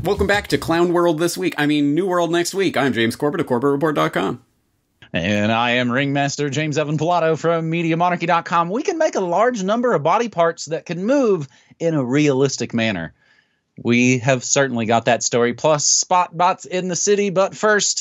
Welcome back to Clown World this week. I mean, New World next week. I'm James Corbett of CorbettReport.com. And I am Ringmaster James Evan Pilato from MediaMonarchy.com. We can make a large number of body parts that can move in a realistic manner. We have certainly got that story, plus spot bots in the city. But first,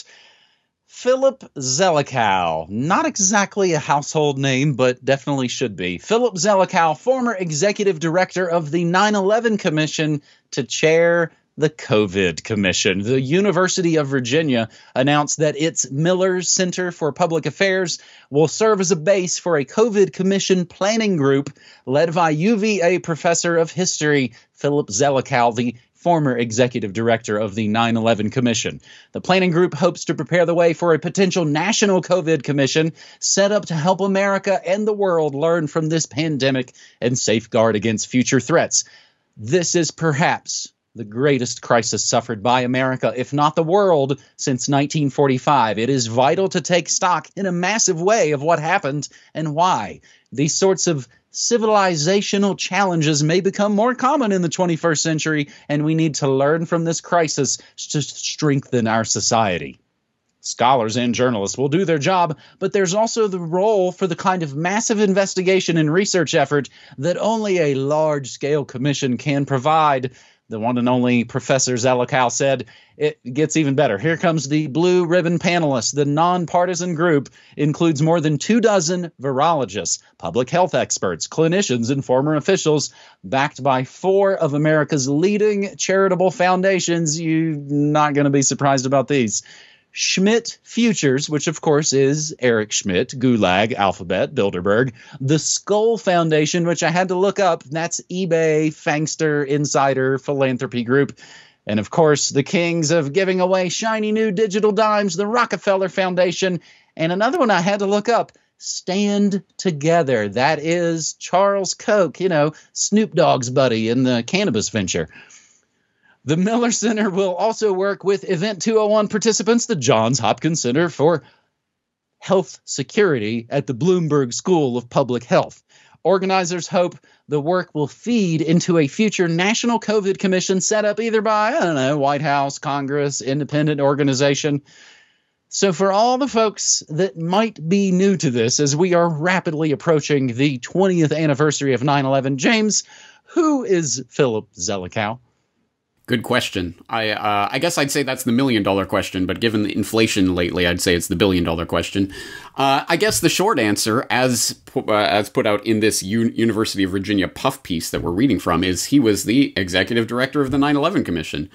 Philip Zelikow. Not exactly a household name, but definitely should be. Philip Zelikow, former executive director of the 9/11 Commission, to chair the COVID Commission. The University of Virginia announced that its Miller Center for Public Affairs will serve as a base for a COVID Commission planning group led by UVA professor of history Philip Zelikow, the former executive director of the 9/11 Commission. The planning group hopes to prepare the way for a potential national COVID Commission set up to help America and the world learn from this pandemic and safeguard against future threats. This is perhaps the greatest crisis suffered by America, if not the world, since 1945. It is vital to take stock in a massive way of what happened and why. These sorts of civilizational challenges may become more common in the 21st century, and we need to learn from this crisis to strengthen our society. Scholars and journalists will do their job, but there's also the role for the kind of massive investigation and research effort that only a large-scale commission can provide. The one and only Professor Zelikow said, it gets even better. Here comes the blue ribbon panelists. The nonpartisan group includes more than 24 virologists, public health experts, clinicians, and former officials, backed by 4 of America's leading charitable foundations. You're not going to be surprised about these. Schmidt Futures, which of course is Eric Schmidt, Gulag, Alphabet, Bilderberg. The Skull Foundation, which I had to look up. That's eBay, Fangster, Insider, Philanthropy Group. And of course, the kings of giving away shiny new digital dimes, the Rockefeller Foundation. And another one I had to look up, Stand Together. That is Charles Koch, Snoop Dogg's buddy in the cannabis venture. The Miller Center will also work with Event 201 participants, the Johns Hopkins Center for Health Security at the Bloomberg School of Public Health. Organizers hope the work will feed into a future national COVID commission set up either by, White House, Congress, independent organization. So for all the folks that might be new to this, as we are rapidly approaching the 20th anniversary of 9/11, James, who is Philip Zelikow? Good question. I guess I'd say that's the $1 million question, but given the inflation lately, I'd say it's the $1 billion question. I guess the short answer, as put out in this University of Virginia puff piece that we're reading from, is he was the executive director of the 9/11 Commission.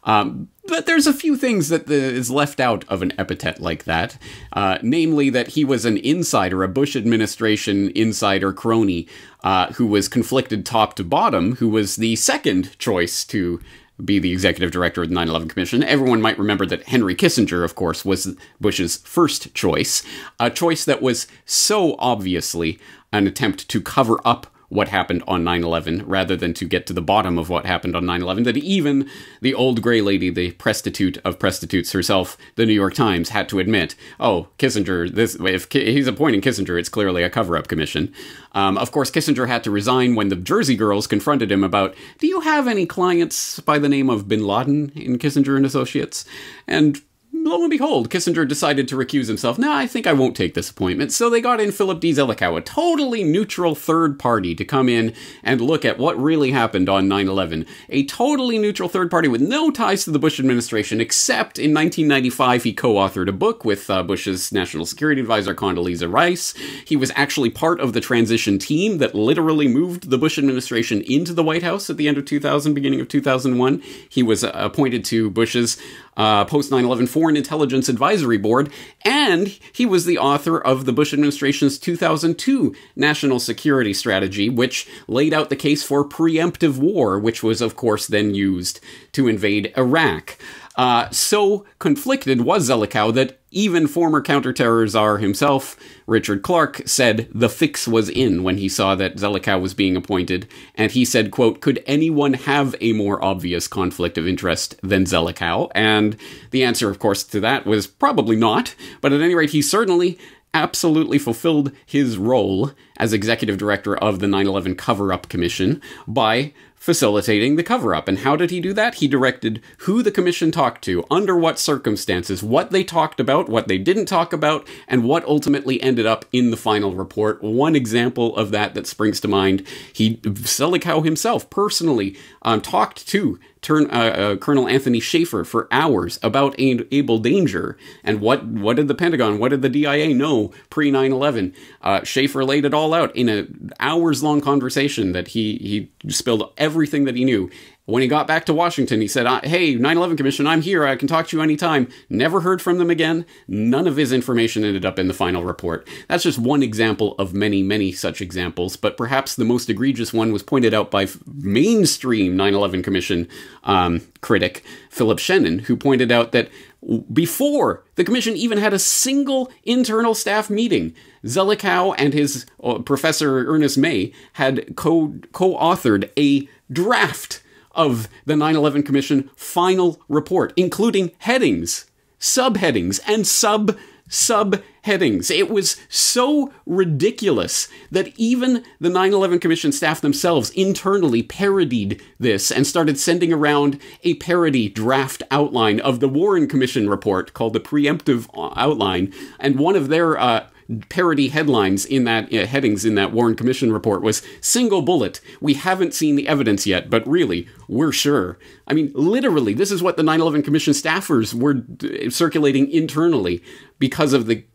But there's a few things that is left out of an epithet like that, namely that he was an insider, a Bush administration insider crony, who was conflicted top to bottom, who was the second choice to be the executive director of the 9/11 Commission. Everyone might remember that Henry Kissinger, of course, was Bush's first choice, a choice that was so obviously an attempt to cover up what happened on 9/11 rather than to get to the bottom of what happened on 9/11, that even the old gray lady, the prostitute of prostitutes herself, the New York Times, had to admit, oh, Kissinger, if he's appointing Kissinger, it's clearly a cover-up commission. Of course, Kissinger had to resign when the Jersey Girls confronted him about, do you have any clients by the name of Bin Laden in Kissinger and Associates? And lo and behold, Kissinger decided to recuse himself. No, I think I won't take this appointment. So they got in Philip D. Zelikow, a totally neutral third party, to come in and look at what really happened on 9/11. A totally neutral third party with no ties to the Bush administration, except in 1995 he co-authored a book with Bush's national security advisor Condoleezza Rice. He was actually part of the transition team that literally moved the Bush administration into the White House at the end of 2000, beginning of 2001. He was appointed to Bush's post 9/11 Foreign Intelligence Advisory Board, and he was the author of the Bush administration's 2002 National Security Strategy, which laid out the case for preemptive war, which was, of course, then used to invade Iraq. So conflicted was Zelikow that even former counterterror czar himself, Richard Clarke, said the fix was in when he saw that Zelikow was being appointed, and he said, quote, could anyone have a more obvious conflict of interest than Zelikow? And the answer, of course, to that was probably not, but at any rate, he certainly absolutely fulfilled his role as executive director of the 9/11 Cover-Up Commission by facilitating the cover-up. And how did he do that? He directed who the commission talked to, under what circumstances, what they talked about, what they didn't talk about, and what ultimately ended up in the final report. One example of that springs to mind, Zelikow himself personally talked to Colonel Anthony Schaefer for hours about Able Danger and what did the Pentagon, what did the DIA know pre 9/11. Schaefer laid it all out in an hours-long conversation that he spilled everything that he knew. When he got back to Washington, he said, hey, 9/11 Commission, I'm here. I can talk to you anytime. Never heard from them again. None of his information ended up in the final report. That's just one example of many, many such examples. But perhaps the most egregious one was pointed out by mainstream 9/11 Commission critic Philip Shannon, who pointed out that before the commission even had a single internal staff meeting, Zelikow and his Professor Ernest May had co-authored a draft of the 9/11 Commission final report, including headings, subheadings, and subheadings. It was so ridiculous that even the 9/11 Commission staff themselves internally parodied this and started sending around a parody draft outline of the Warren Commission report called the Preemptive Outline. And one of their parody headlines in that headings in that Warren Commission report was single bullet. We haven't seen the evidence yet, but really, we're sure. I mean, literally, this is what the 9/11 Commission staffers were circulating internally because of the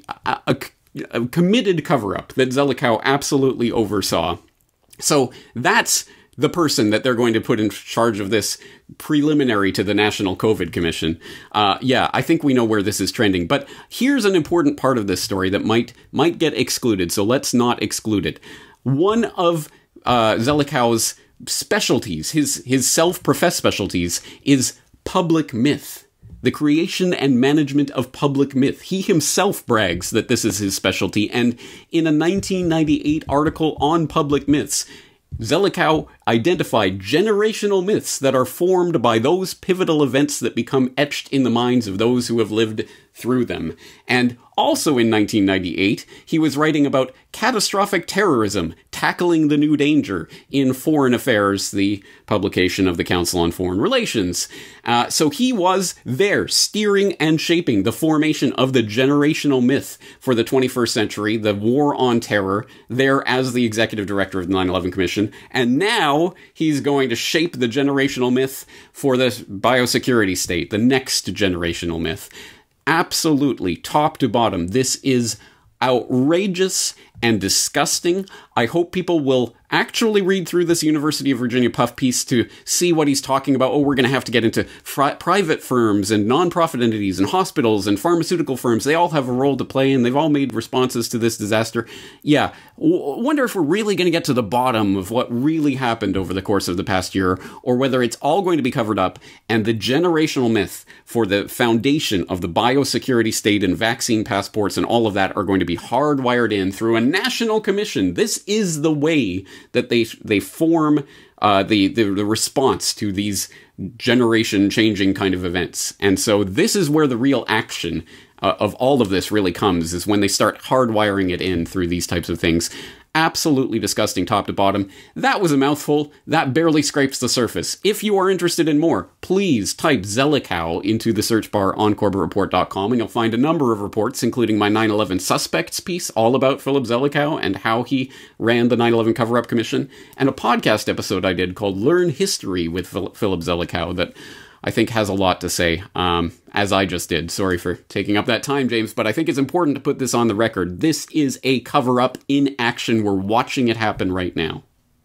committed cover-up that Zelikow absolutely oversaw. So that's the person that they're going to put in charge of this preliminary to the National COVID Commission. Yeah, I think we know where this is trending. But here's an important part of this story that might get excluded, so let's not exclude it. One of Zelikow's specialties, his self-professed specialties, is public myth. The creation and management of public myth. He himself brags that this is his specialty, and in a 1998 article on public myths, Zelikow identified generational myths that are formed by those pivotal events that become etched in the minds of those who have lived through them. And also in 1998, he was writing about catastrophic terrorism, tackling the new danger in Foreign Affairs, the publication of the Council on Foreign Relations. So he was there steering and shaping the formation of the generational myth for the 21st century, the war on terror, there as the executive director of the 9/11 Commission. And now he's going to shape the generational myth for the biosecurity state, the next generational myth. Absolutely, top to bottom, this is outrageous and disgusting. I hope people will actually read through this University of Virginia puff piece to see what he's talking about. Oh, we're going to have to get into private firms and nonprofit entities and hospitals and pharmaceutical firms. They all have a role to play, and they've all made responses to this disaster. Yeah, wonder if we're really going to get to the bottom of what really happened over the course of the past year, or whether it's all going to be covered up, and the generational myth for the foundation of the biosecurity state and vaccine passports and all of that are going to be hardwired in through a national commission. This is the way that they form the response to these generation-changing kind of events. And so this is where the real action of all of this really comes, is when they start hardwiring it in through these types of things. Absolutely disgusting top to bottom. That was a mouthful. That barely scrapes the surface. If you are interested in more, please type Zelikow into the search bar on CorbettReport.com, and you'll find a number of reports, including my 9/11 Suspects piece, all about Philip Zelikow and how he ran the 9/11 Cover-Up Commission, and a podcast episode I did called Learn History with Philip Zelikow that I think has a lot to say, as I just did. Sorry for taking up that time, James, but I think it's important to put this on the record. This is a cover-up in action. We're watching it happen right now.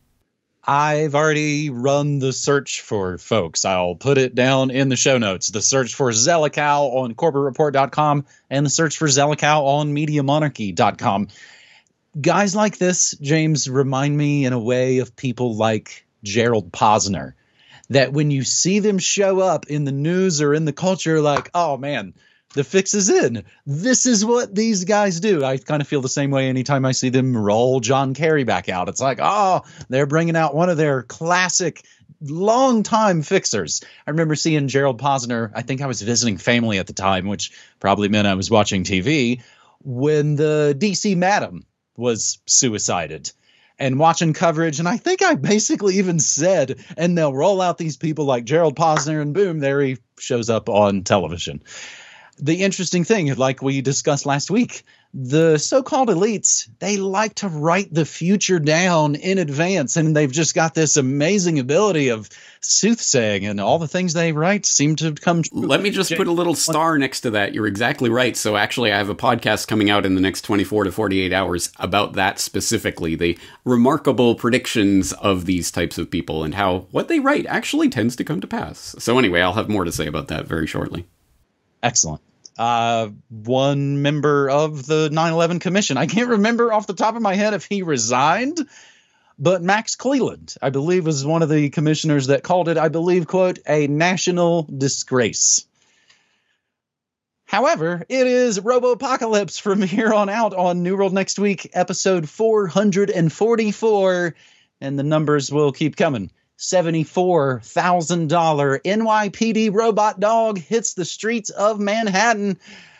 I've already run the search for folks. I'll put it down in the show notes. The search for Zelikow on CorbettReport.com and the search for Zelikow on MediaMonarchy.com. Guys like this, James, remind me in a way of people like Gerald Posner. That when you see them show up in the news or in the culture, like, oh man, the fix is in. This is what these guys do. I kind of feel the same way anytime I see them roll John Kerry back out. It's like, oh, they're bringing out one of their classic long-time fixers. I remember seeing Gerald Posner. I think I was visiting family at the time, which probably meant I was watching TV, when the DC Madam was suicided. and watching coverage. And I think I basically even said, and they'll roll out these people like Gerald Posner, and boom, there he shows up on television. The interesting thing, like we discussed last week, the so-called elites, they like to write the future down in advance, and they've just got this amazing ability of soothsaying, and all the things they write seem to come true. Let me just put a little star next to that. You're exactly right. So actually, I have a podcast coming out in the next 24 to 48 hours about that specifically, the remarkable predictions of these types of people and how what they write actually tends to come to pass. So anyway, I'll have more to say about that very shortly. Excellent. One member of the 9/11 Commission, I can't remember off the top of my head if he resigned, but Max Cleland, I believe, was one of the commissioners that called it, I believe, quote, a national disgrace. However, it is Robopocalypse from here on out on New World Next Week, episode 444, and the numbers will keep coming. $74,000 NYPD robot dog hits the streets of Manhattan.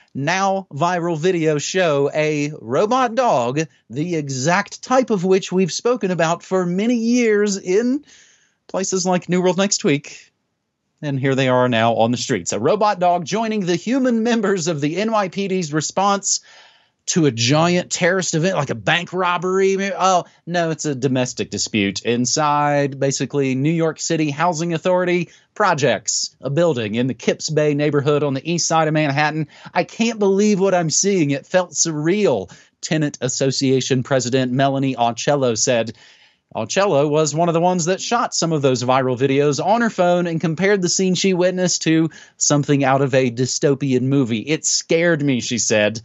Now viral videos show a robot dog, the exact type of which we've spoken about for many years in places like New World Next Week. And here they are now on the streets. A robot dog joining the human members of the NYPD's response to a giant terrorist event, like a bank robbery. Oh, no, it's a domestic dispute inside, basically, New York City Housing Authority projects, a building in the Kips Bay neighborhood on the east side of Manhattan. I can't believe what I'm seeing. It felt surreal, Tenant Association President Melanie Aucello said. Aucello was one of the ones that shot some of those viral videos on her phone and compared the scene she witnessed to something out of a dystopian movie. It scared me, she said.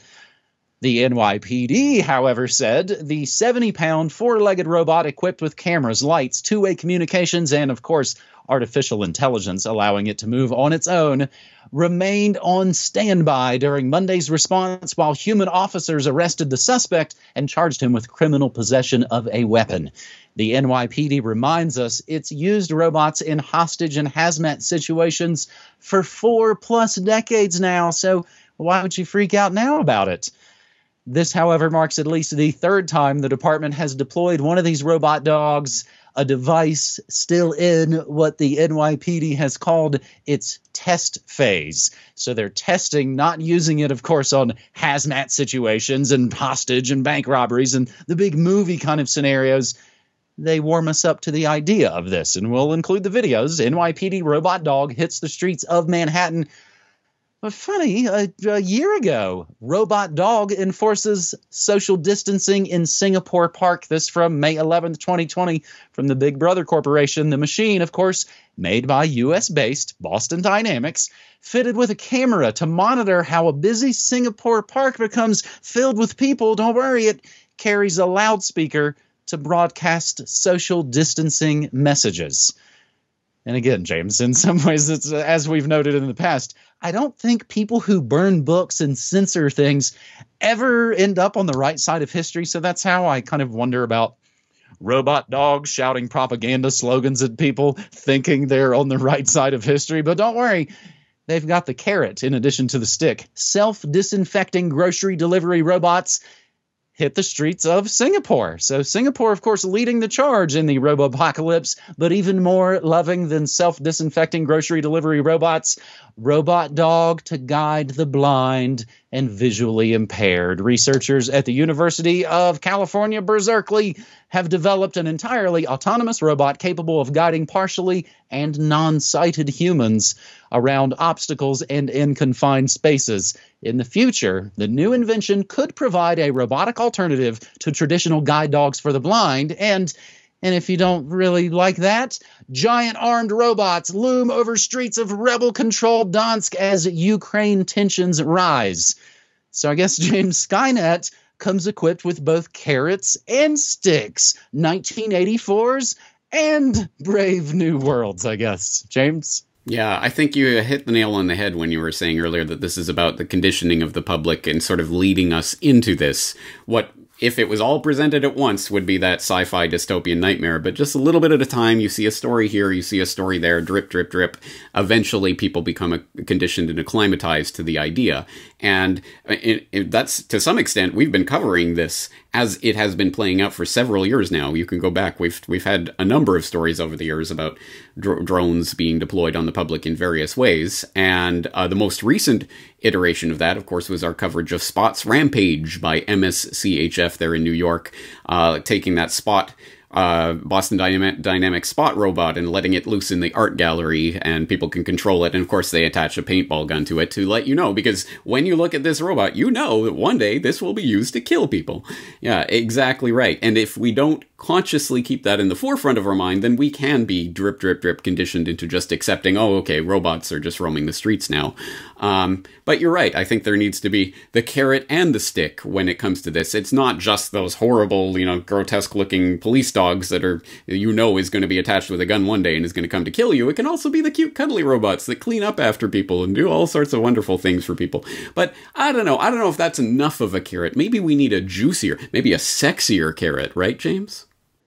The NYPD, however, said the 70-pound, four-legged robot equipped with cameras, lights, two-way communications, and, of course, artificial intelligence, allowing it to move on its own, remained on standby during Monday's response while human officers arrested the suspect and charged him with criminal possession of a weapon. The NYPD reminds us it's used robots in hostage and hazmat situations for 4+ decades now, so why would you freak out now about it? This, however, marks at least the third time the department has deployed one of these robot dogs, a device still in what the NYPD has called its test phase. So they're testing, not using it, of course, on hazmat situations and hostage and bank robberies and the big movie kind of scenarios. They warm us up to the idea of this, and we'll include the videos. NYPD robot dog hits the streets of Manhattan. But funny, a year ago, robot dog enforces social distancing in Singapore Park. This from May 11th, 2020, from the Big Brother Corporation. The machine, of course, made by US-based Boston Dynamics, fitted with a camera to monitor how a busy Singapore Park becomes filled with people. Don't worry, it carries a loudspeaker to broadcast social distancing messages. And again, James, in some ways, it's as we've noted in the past, I don't think people who burn books and censor things ever end up on the right side of history. So that's how I kind of wonder about robot dogs shouting propaganda slogans at people, thinking they're on the right side of history. But don't worry, they've got the carrot in addition to the stick. Self-disinfecting grocery delivery robots hit the streets of Singapore. So Singapore, of course, leading the charge in the robopocalypse, but even more loving than self-disinfecting grocery delivery robots, robot dog to guide the blind and visually impaired. Researchers at the University of California, Berkeley, have developed an entirely autonomous robot capable of guiding partially and non-sighted humans around obstacles and in confined spaces. In the future, the new invention could provide a robotic alternative to traditional guide dogs for the blind, and if you don't really like that, giant armed robots loom over streets of rebel-controlled Donetsk as Ukraine tensions rise. So I guess James Skynet comes equipped with both carrots and sticks, 1984s and Brave New Worlds, I guess. James? Yeah, I think you hit the nail on the head when you were saying earlier that this is about the conditioning of the public and sort of leading us into this. What, if it was all presented at once, would be that sci-fi dystopian nightmare, but just a little bit at a time, you see a story here, you see a story there, drip, drip, drip. Eventually, people become conditioned and acclimatized to the idea. And that's, to some extent, we've been covering this as it has been playing out for several years now. You can go back. We've had a number of stories over the years about drones being deployed on the public in various ways. And the most recent iteration of that, of course, was our coverage of Spot's Rampage by MSCHF there in New York, taking that Spot Boston Dynamics Spot robot and letting it loose in the art gallery, and people can control it. And of course, they attach a paintball gun to it to let you know, because when you look at this robot, you know that one day this will be used to kill people. Yeah, exactly right. And if we don't consciously keep that in the forefront of our mind, then we can be drip, drip, drip conditioned into just accepting, oh, okay, robots are just roaming the streets now. But you're right. I think there needs to be the carrot and the stick when it comes to this. It's not just those horrible, grotesque looking police dogs that are, is going to be attached with a gun one day and is going to come to kill you. It can also be the cute, cuddly robots that clean up after people and do all sorts of wonderful things for people. But I don't know. I don't know if that's enough of a carrot. Maybe we need a juicier, maybe a sexier carrot, right, James?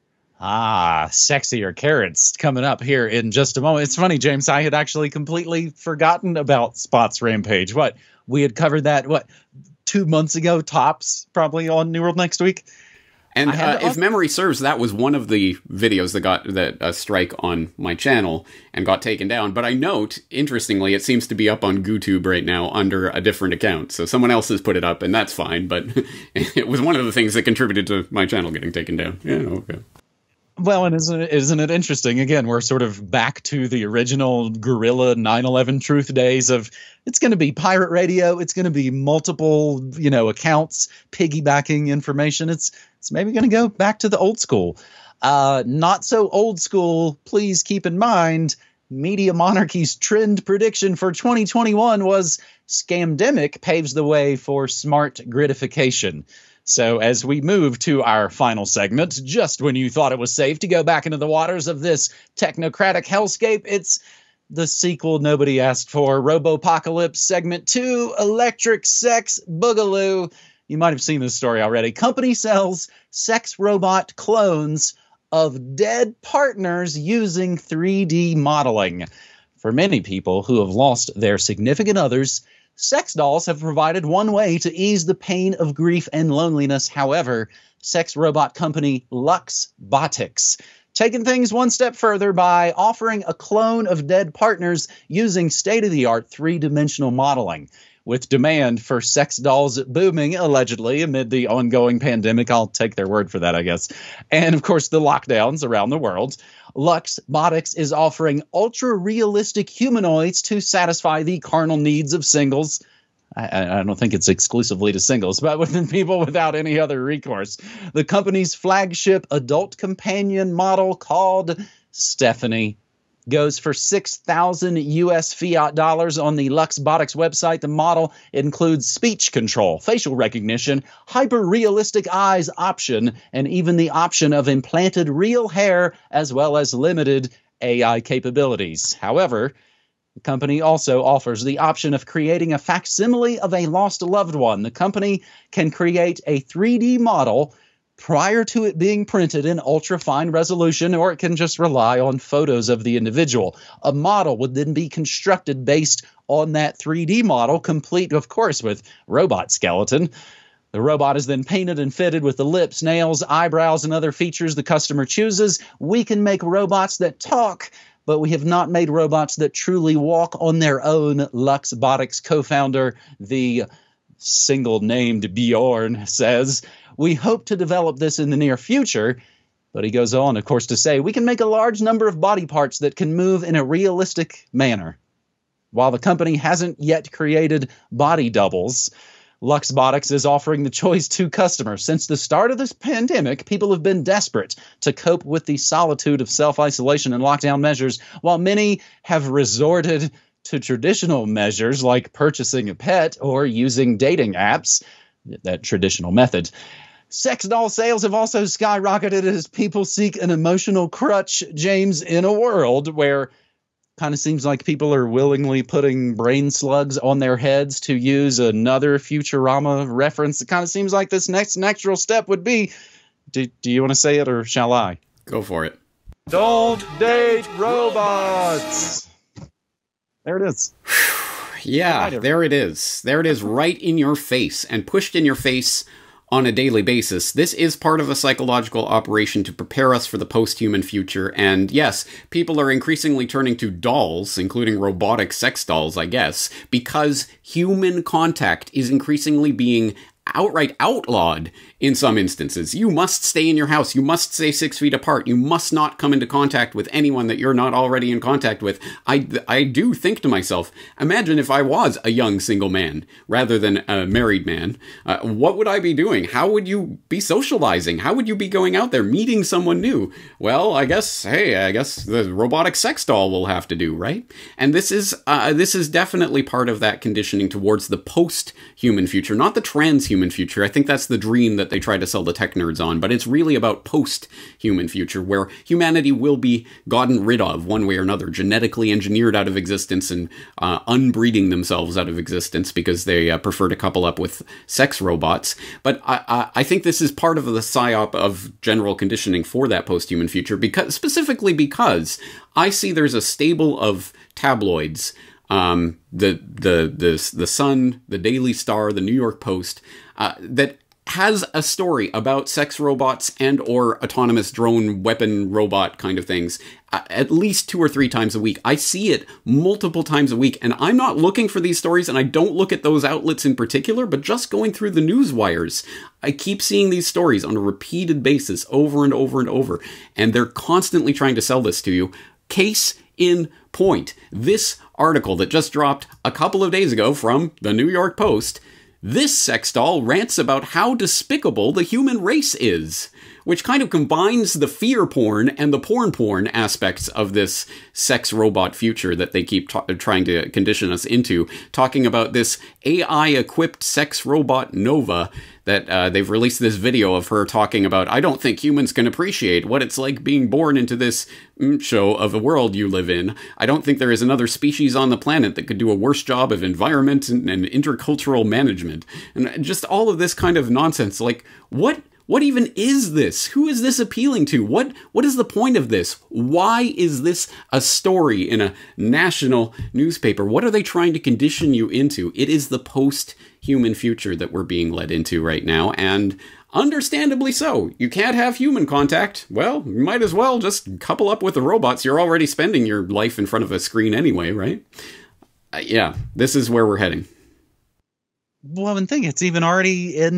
Sexier carrots coming up here in just a moment. It's funny, James, I had actually completely forgotten about Spot's Rampage. We had covered that, 2 months ago, tops, probably on New World Next Week. And if memory serves, that was one of the videos that got a strike on my channel and got taken down. But I note, interestingly, it seems to be up on GooTube right now under a different account. So someone else has put it up, and that's fine. But it was one of the things that contributed to my channel getting taken down. Yeah, okay. Well, and isn't it interesting? Again, we're sort of back to the original guerrilla 9/11 truth days of, it's going to be pirate radio. It's going to be multiple, accounts piggybacking information. It's maybe going to go back to the old school. Not so old school. Please keep in mind, Media Monarchy's trend prediction for 2021 was scamdemic paves the way for smart gridification. So as we move to our final segment, just when you thought it was safe to go back into the waters of this technocratic hellscape, it's the sequel nobody asked for, Robopocalypse Segment 2, Electric Sex Boogaloo. You might have seen this story already. Company sells sex robot clones of dead partners using 3D modeling. For many people who have lost their significant others, sex dolls have provided one way to ease the pain of grief and loneliness. However, sex robot company Luxbotics taken things one step further by offering a clone of dead partners using state-of-the-art three-dimensional modeling. With demand for sex dolls booming, allegedly, amid the ongoing pandemic, I'll take their word for that, I guess, and of course the lockdowns around the world, Luxbotics is offering ultra-realistic humanoids to satisfy the carnal needs of singles. I don't think it's exclusively to singles, but within people without any other recourse. The company's flagship adult companion model, called Stephanie, goes for 6,000 US fiat dollars on the Luxbotics website. The model includes speech control, facial recognition, hyper-realistic eyes option, and even the option of implanted real hair, as well as limited AI capabilities. However, the company also offers the option of creating a facsimile of a lost loved one. The company can create a 3D model prior to it being printed in ultra-fine resolution, or it can just rely on photos of the individual. A model would then be constructed based on that 3D model, complete, of course, with robot skeleton. The robot is then painted and fitted with the lips, nails, eyebrows, and other features the customer chooses. We can make robots that talk, but we have not made robots that truly walk on their own. Luxbotics co-founder, the single-named Bjorn, says, "We hope to develop this in the near future." But he goes on, of course, to say, "We can make a large number of body parts that can move in a realistic manner." While the company hasn't yet created body doubles, Luxbotics is offering the choice to customers. Since the start of this pandemic, people have been desperate to cope with the solitude of self-isolation and lockdown measures, while many have resorted to traditional measures like purchasing a pet or using dating apps, that traditional method. Sex doll sales have also skyrocketed as people seek an emotional crutch, James, in a world where kind of seems like people are willingly putting brain slugs on their heads, to use another Futurama reference. It kind of seems like this next natural step would be, do you want to say it or shall I? Go for it. Don't date robots. There it is. Yeah, there it is. There it is, right in your face and pushed in your face on a daily basis. This is part of a psychological operation to prepare us for the post-human future. And yes, people are increasingly turning to dolls, including robotic sex dolls, I guess, because human contact is increasingly being outright outlawed in some instances. You must stay in your house. You must stay 6 feet apart. You must not come into contact with anyone that you're not already in contact with. I do think to myself, imagine if I was a young single man rather than a married man. What would I be doing? How would you be socializing? How would you be going out there, meeting someone new? Well, I guess the robotic sex doll will have to do, right? And this is definitely part of that conditioning towards the post-human future, not the transhuman future. I think that's the dream that they try to sell the tech nerds on, but it's really about post-human future, where humanity will be gotten rid of one way or another, genetically engineered out of existence and unbreeding themselves out of existence because they prefer to couple up with sex robots. But I think this is part of the psyop of general conditioning for that post-human future, specifically because I see there's a stable of tabloids, the Sun, the Daily Star, the New York Post, that has a story about sex robots and or autonomous drone weapon robot kind of things at least 2 or 3 times a week. I see it multiple times a week, and I'm not looking for these stories, and I don't look at those outlets in particular, but just going through the news wires, I keep seeing these stories on a repeated basis over and over and over, and they're constantly trying to sell this to you. Case in point, this article that just dropped a couple of days ago from the New York Post, this sex doll rants about how despicable the human race is, which kind of combines the fear porn and the porn aspects of this sex robot future that they keep trying to condition us into, talking about this AI-equipped sex robot Nova that they've released this video of her talking about, I don't think humans can appreciate what it's like being born into this show of a world you live in. I don't think there is another species on the planet that could do a worse job of environment and intercultural management. And just all of this kind of nonsense. Like, what even is this? Who is this appealing to? What is the point of this? Why is this a story in a national newspaper? What are they trying to condition you into? It is the post-human future that we're being led into right now, and understandably so. You can't have human contact. Well, you might as well just couple up with the robots. You're already spending your life in front of a screen anyway, right? Yeah, this is where we're heading. Well, and think it's even already in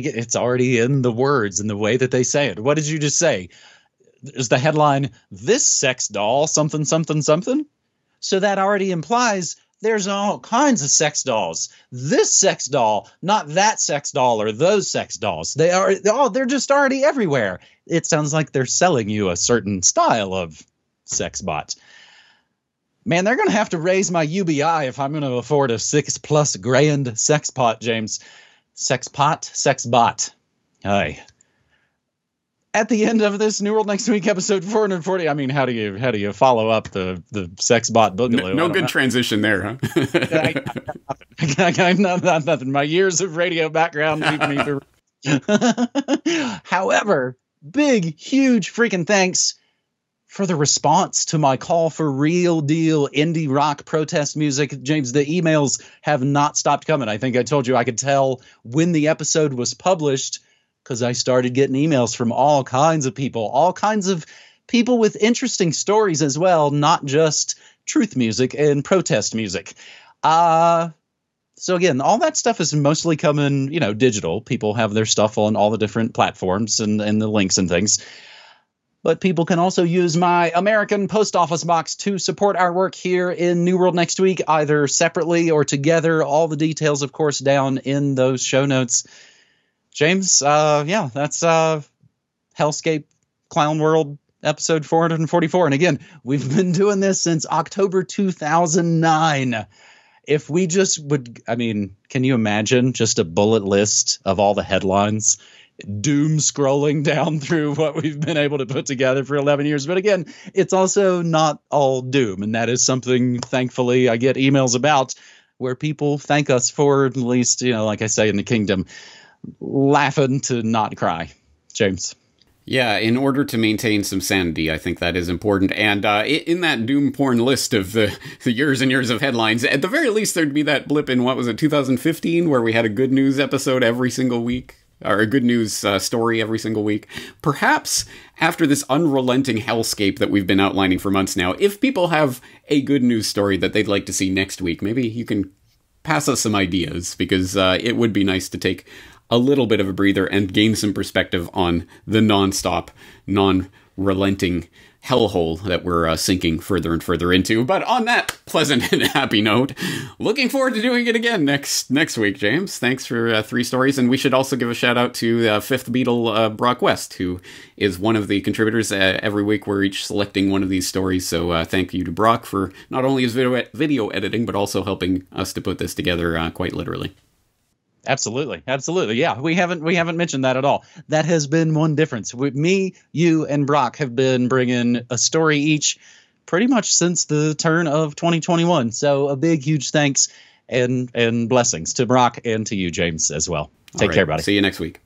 the words and the way that they say it. What did you just say? Is the headline, "This sex doll, something, something, something"? So that already implies there's all kinds of sex dolls. This sex doll, not that sex doll or those sex dolls. They're just already everywhere. It sounds like they're selling you a certain style of sex bot. Man, they're going to have to raise my UBI if I'm going to afford a $6+ grand sex pot, James. Sex bot. Hi. At the end of this New World Next Week episode 440, I mean, how do you follow up the sex bot boogaloo? No good transition there, huh? I got nothing. My years of radio background leave me for. However, big, huge freaking thanks for the response to my call for real deal indie rock protest music. James, the emails have not stopped coming. I think I told you I could tell when the episode was published because I started getting emails from all kinds of people with interesting stories as well, not just truth music and protest music. So again, all that stuff is mostly coming, digital. People have their stuff on all the different platforms and the links and things. But people can also use my American Post Office box to support our work here in New World Next Week, either separately or together. All the details, of course, down in those show notes. James, that's Hellscape Clown World episode 444. And again, we've been doing this since October 2009. If we just would, can you imagine just a bullet list of all the headlines? Doom scrolling down through what we've been able to put together for 11 years. But again, it's also not all doom. And that is something, thankfully, I get emails about where people thank us for, at least, like I say in the kingdom, laughing to not cry. James. Yeah, in order to maintain some sanity, I think that is important. And in that doom porn list of the years and years of headlines, at the very least, there'd be that blip in, what was it, 2015, where we had a good news episode every single week, or a good news story every single week. Perhaps after this unrelenting hellscape that we've been outlining for months now, if people have a good news story that they'd like to see next week, maybe you can pass us some ideas, because it would be nice to take a little bit of a breather and gain some perspective on the non-stop, non-relenting hellhole that we're sinking further and further into. But on that pleasant and happy note, looking forward to doing it again next week, James. Thanks for 3 stories. And we should also give a shout out to Fifth Beatle, Brock West, who is one of the contributors. Every week we're each selecting one of these stories. So thank you to Brock for not only his video editing, but also helping us to put this together quite literally. Absolutely. Yeah, we haven't mentioned that at all. That has been one difference. Me, you, and Brock have been bringing a story each pretty much since the turn of 2021. So a big, huge thanks and blessings to Brock and to you, James, as well. Take care, buddy. See you next week.